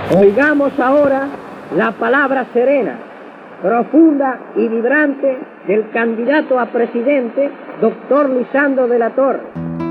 Oigamos ahora la palabra serena, profunda y vibrante del candidato a presidente, doctor Lisandro de la Torre.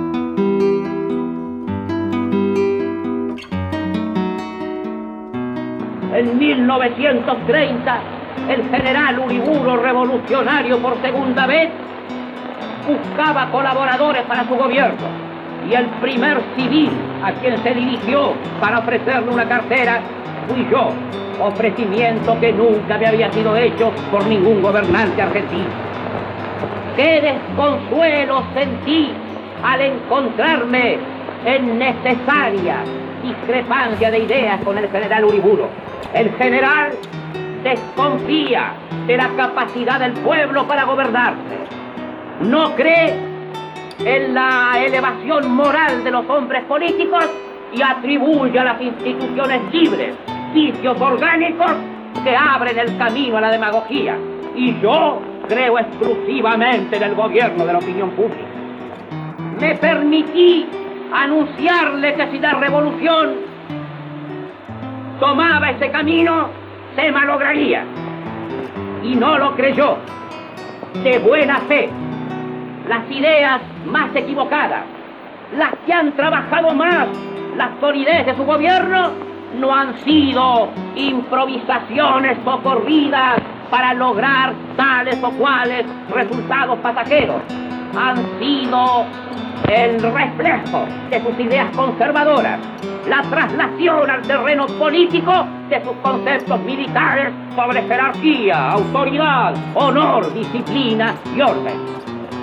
En 1930, el general Uriburu, revolucionario por segunda vez, buscaba colaboradores para su gobierno. Y el primer civil a quien se dirigió para ofrecerle una cartera fui yo, ofrecimiento que nunca me había sido hecho por ningún gobernante argentino. Qué desconsuelo sentí al encontrarme en necesaria discrepancia de ideas con el general Uriburu. El general desconfía de la capacidad del pueblo para gobernarse. No cree en la elevación moral de los hombres políticos y atribuye a las instituciones libres vicios orgánicos que abren el camino a la demagogía. Y yo creo exclusivamente en el gobierno de la opinión pública. Me permití anunciarle que si la revolución tomaba ese camino, se malograría. Y no lo creyó. De buena fe, las ideas más equivocadas, las que han trabajado más la solidez de su gobierno, no han sido improvisaciones ocurridas para lograr tales o cuales resultados pasajeros. Han sido el reflejo de sus ideas conservadoras, la traslación al terreno político de sus conceptos militares sobre jerarquía, autoridad, honor, disciplina y orden.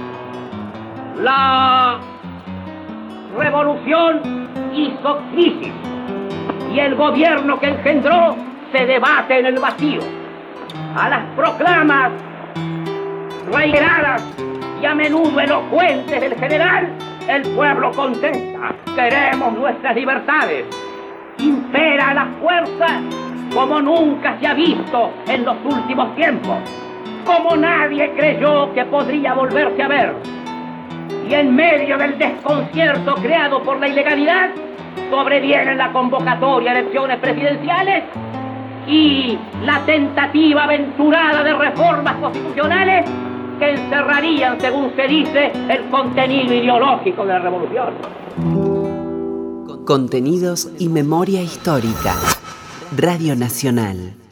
La revolución hizo crisis y el gobierno que engendró se debate en el vacío. A las proclamas reiteradas y a menudo elocuentes del general, el pueblo contesta: queremos nuestras libertades. Impera la fuerza como nunca se ha visto en los últimos tiempos, como nadie creyó que podría volverse a ver. Y en medio del desconcierto creado por la ilegalidad, sobreviene la convocatoria a elecciones presidenciales y la tentativa aventurada de reformas constitucionales que encerrarían, según se dice, el contenido ideológico de la revolución. Contenidos y memoria histórica. Radio Nacional.